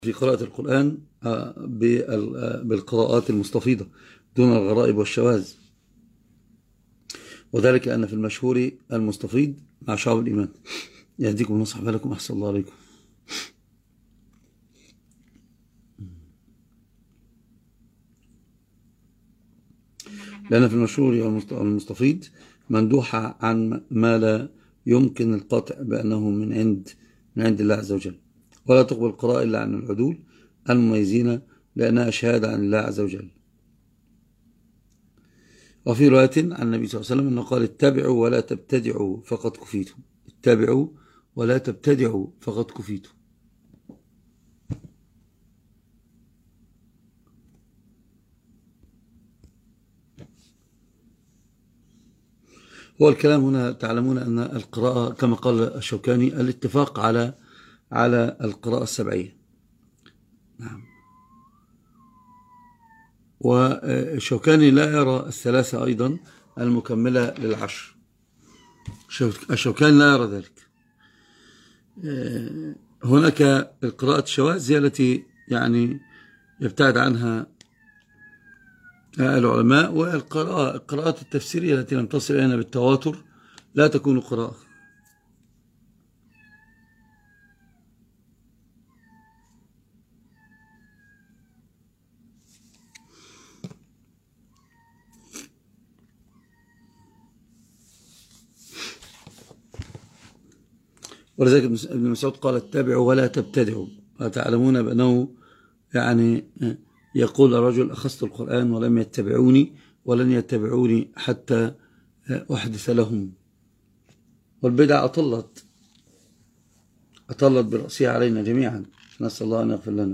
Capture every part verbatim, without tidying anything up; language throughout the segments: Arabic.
في قراءة القرآن بالقراءات المستفيضة دون الغرائب والشواذ، وذلك أن في المشهور المستفيض مع شعب الإيمان. يهديكم ونصح بالكم، أحسن الله عليكم. لأن في المشهور المستفيض مندوحة عن ما لا يمكن القطع بأنه من عند من عند الله عز وجل، ولا تقبل القراءة إلا عن العدول المميزين لأنها شهادة عن الله عز وجل. وفي رواية عن النبي صلى الله عليه وسلم أنه قال: اتبعوا ولا تبتدعوا فقد كفيتم. اتبعوا ولا تبتدعوا فقد كفيتم. هو الكلام هنا تعلمون أن القراءة كما قال الشوكاني الاتفاق على على القراءة السبعية. نعم. والشوكاني لا يرى الثلاثة أيضا المكملة للعشر. الشوكاني لا يرى ذلك. هناك القراءة الشواذ هي التي يعني يبتعد عنها العلماء، والقراءة القراءات التفسيرية التي لم تصل إلينا بالتواتر لا تكون قراءة. ولذلك ابن مسعود قال: اتبعوا ولا تبتدعوا. وتعلمون بأنه يعني يقول الرجل: أخذت القرآن ولم يتبعوني ولن يتبعوني حتى أحدث لهم. والبدع أطلت أطلت برأسها علينا جميعا، نسأل الله أن يغفر لنا.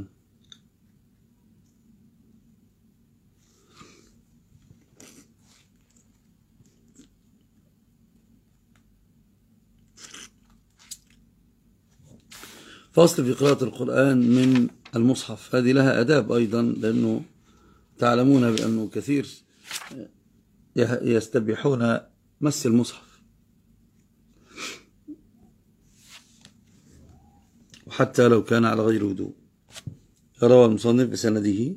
فصل في قراءة القرآن من المصحف، هذه لها أداب أيضا، لأنه تعلمون بأنه كثير يستبيحون مس المصحف، وحتى لو كان على غير وضوء. روى المصنف بسنده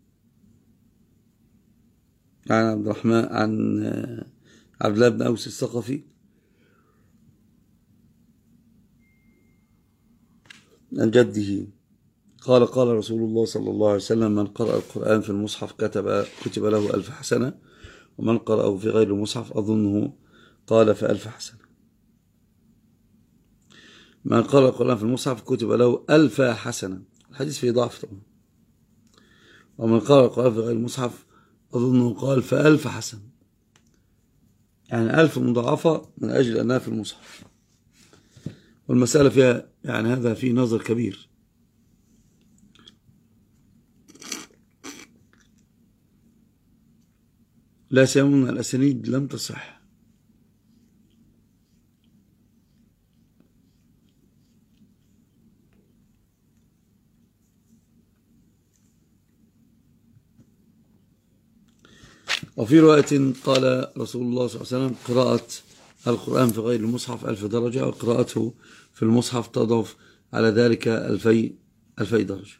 عن عبد الرحمن عن عبد الله بن أوس الثقفي عن جده قال: قال رسول الله صلى الله عليه وسلم: من قرأ القرآن في المصحف كتب كتب له ألف حسنة، ومن قرأه في غير المصحف أظنه قال فألف حسنة. من قرأ القرآن في المصحف كتب له ألف حسنة، الحديث فيه ضعف طبعا. ومن قرأ القرآن في غير المصحف أظنه قال فألف حسنة، يعني ألف مضاعفة من أجل أنها في المصحف. والمسألة فيها يعني هذا فيه نظر كبير. لا سيما الأسانيد لم تصح. وفي رواية قال رسول الله صلى الله عليه وسلم: قراءة القرآن في غير المصحف ألف درجة، وقراءته في المصحف تضاف على ذلك ألفي, ألفي درجة.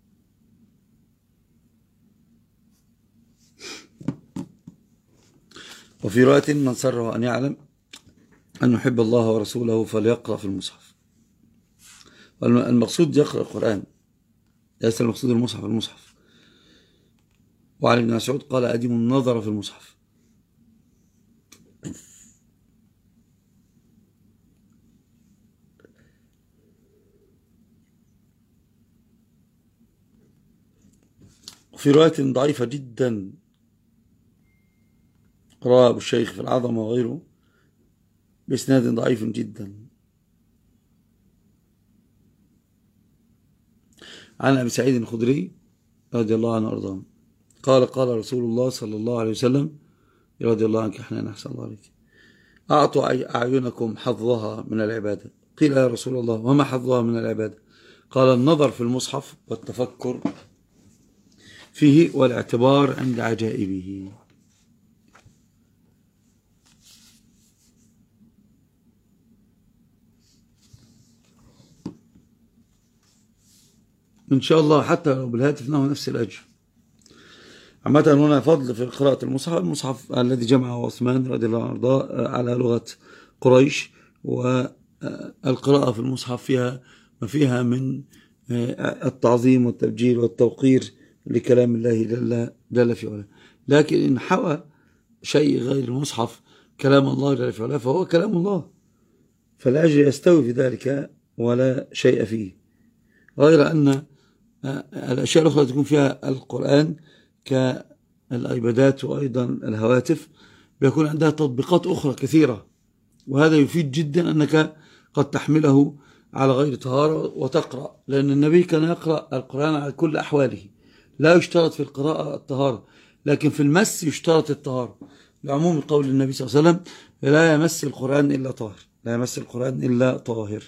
وفي رواية: من سره أن يعلم أن يحب الله ورسوله فليقرأ في المصحف. المقصود يقرأ القرآن، ليس المقصود المصحف المصحف. وعن ابن مسعود قال: أديم النظر في المصحف. وفي رواية ضعيفة جدا رواه أبو الشيخ في العظمة وغيره بإسناد ضعيف جدا عن أبي سعيد الخدري رضي الله عنه وأرضاه قال: قال رسول الله صلى الله عليه وسلم: رضي الله عنك حنان، أحسن الله عليك، أعطوا أعينكم حظها من العبادة. قيل: يا رسول الله وما حظها من العبادة؟ قال: النظر في المصحف والتفكر فيه والاعتبار عند عجائبه. إن شاء الله حتى لو بالهاتف له نفس الأجر. عامة هنا فضل في قراءة المصحف، المصحف الذي جمعه عثمان رضي الله عنه وارضاه على لغة قريش، والقراءة في المصحف فيها ما فيها من التعظيم والتبجيل والتوقير لكلام الله جل, جل في علاه. لكن إن حوى شيء غير المصحف كلام الله جل في علاه فهو كلام الله، فالأجر يستوي في ذلك ولا شيء فيه، غير أن الأشياء الأخرى تكون فيها القرآن كالأيبادات وأيضا الهواتف بيكون عندها تطبيقات أخرى كثيرة، وهذا يفيد جدا أنك قد تحمله على غير طهارة وتقرأ، لأن النبي كان يقرأ القرآن على كل أحواله، لا يشترط في القراءة الطهارة، لكن في المس يشترط الطهارة، لعموم قول النبي صلى الله عليه وسلم لا يمس القرآن إلا طاهر، لا يمس القرآن إلا طاهر.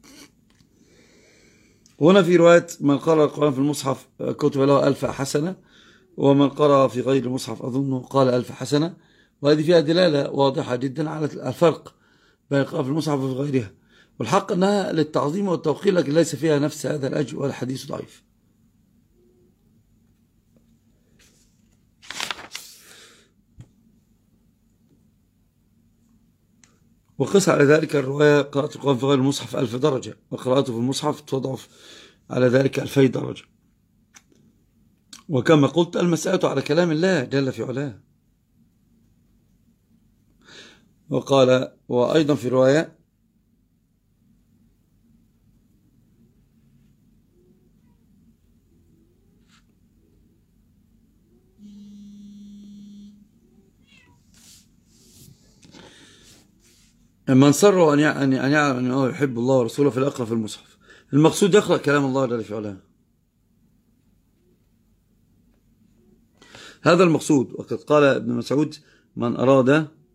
هنا في رواية من قرأ القرآن في المصحف كتب له ألف حسنة، ومن قرأ في غير المصحف أظنه قال ألف حسنة، وهذه فيها دلالة واضحة جدا على الفرق بين القراءة في المصحف وفي غيرها، والحق أنها للتعظيم والتوقير لكن ليس فيها نفس هذا الأجر، والحديث ضعيف. وقس على ذلك الرواية قراءة القرآن في غير المصحف ألف درجة، وقراءته في المصحف تضعف على ذلك ألفي درجة. وكما قلت المسألة على كلام الله جل في علاه. وقال وأيضا في رواية من سره أن يعلم أنه يحب الله ورسوله فليقرأ في المصحف. المقصود يقرأ كلام الله جل في علاه، هذا المقصود. وقد قال ابن مسعود من أراد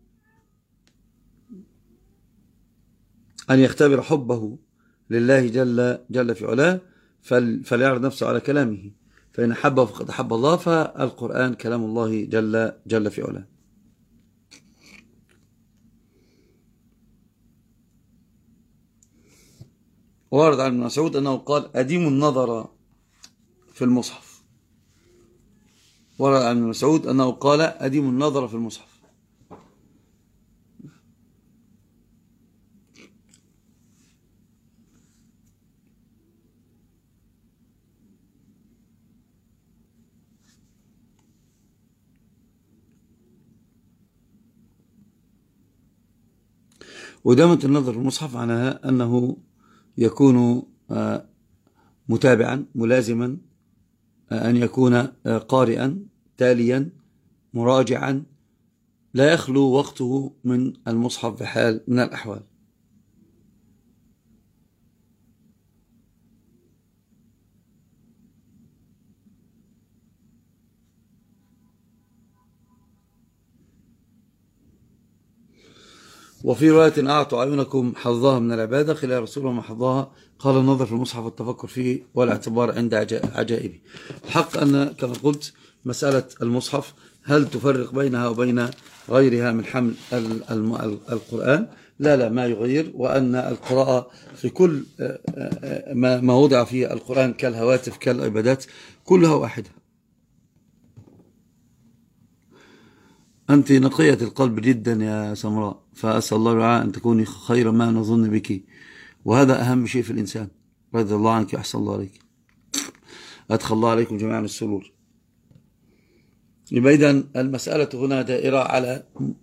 أن يختبر حبه لله جل, جل في علاه فليعرض نفسه على كلامه، فإن حبه فقد حب الله، فالقرآن كلام الله جل, جل في علاه. وارد عن ابن مسعود أنه قال أديم النظر في المصحف، ورد عن ابن مسعود أنه قال أديم النظر في المصحف. ودامة النظر في المصحف معناها أنه يكون متابعا ملازما، أن يكون قارئا تاليا مراجعا، لا يخلو وقته من المصحف بحال من الأحوال. وفي رواية أعطوا أعينكم حظها من العبادة، قيل يا رسول الله ما حظها؟ قال النظر في المصحف والتفكر فيه والاعتبار عند عجائبه. الحق أن كما قلت مسألة المصحف هل تفرق بينها وبين غيرها من حمل القرآن؟ لا لا ما يغير، وأن القراءة في كل ما وضع فيه القرآن كالهواتف كالعبادات كلها واحدة. أنت نقية القلب جدا يا سمراء، فأسأل الله العافية أن تكوني خير ما نظن بك، وهذا أهم شيء في الإنسان. رضي الله عنك وأحسن الله عليك، أدخل الله عليكم جميعا السرور. يبقى إذن المسألة هنا دائرة على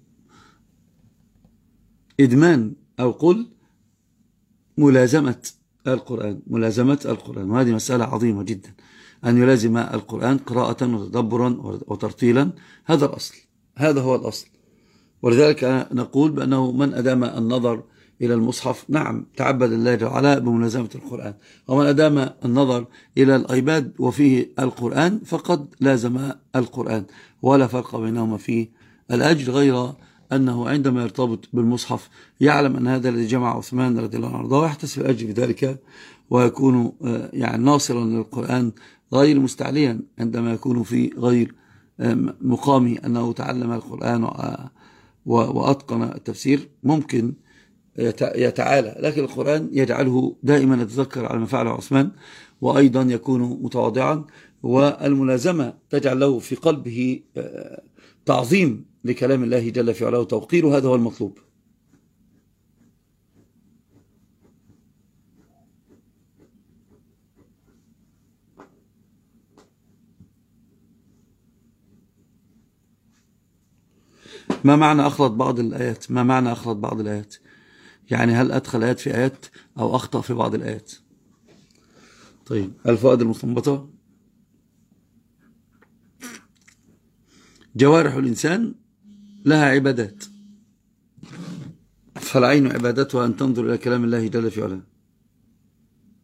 إدمان أو قل ملازمة القرآن، ملازمة القرآن، وهذه مسألة عظيمة جدا، أن يلازم القرآن قراءة وتدبرا وترتيلا، هذا الأصل، هذا هو الأصل. ولذلك نقول بأنه من أدام النظر إلى المصحف نعم تعبد الله جل وعلا بملازمة القرآن، ومن أدام النظر إلى الأيباد وفيه القرآن فقد لازم القرآن، ولا فرق بينهما في الأجر، غير أنه عندما يرتبط بالمصحف يعلم أن هذا الذي جمع عثمان رضي الله عنه ويحتسب الأجر بذلك، ويكون يعني ناصرا للقرآن غير مستعليا عندما يكون في غير مقامي أنه تعلم القرآن وأتقن التفسير. ممكن يتعالى، لكن القرآن يجعله دائما يتذكر على ما فعله عثمان، وأيضا يكون متواضعا، والملازمة تجعل له في قلبه تعظيم لكلام الله جل في علاه وتوقيره. هذا هو المطلوب. ما معنى أخلط بعض الآيات؟ ما معنى أخلط بعض الآيات؟ يعني هل أدخل آيات في آيات أو أخطأ في بعض الآيات؟ طيب، الفوائد المستنبطة: جوارح الإنسان لها عبادات، فالعين عبادتها أن تنظر إلى كلام الله جل في علاه،